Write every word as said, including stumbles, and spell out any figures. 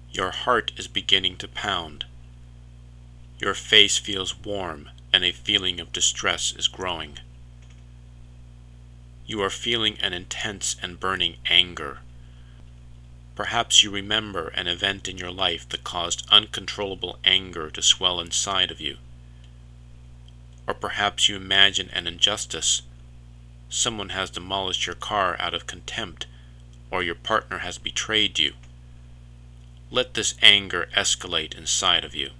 Your heart is beginning to pound. Your face feels warm and a feeling of distress is growing. You are feeling an intense and burning anger. Perhaps you remember an event in your life that caused uncontrollable anger to swell inside of you. Or perhaps you imagine an injustice. Someone has demolished your car out of contempt, or your partner has betrayed you. Let this anger escalate inside of you.